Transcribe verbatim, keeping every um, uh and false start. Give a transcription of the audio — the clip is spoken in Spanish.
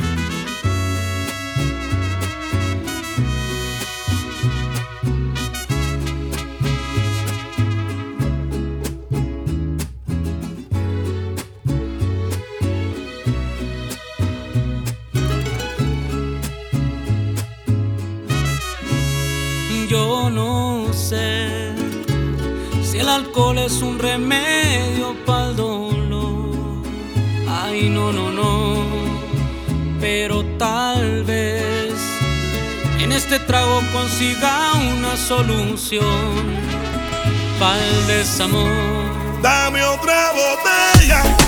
Yo no sé si el alcohol es un remedio para el dolor. Ay, no, no, no. Pero tal vez en este trago consiga una solución para el desamor. Dame otra botella.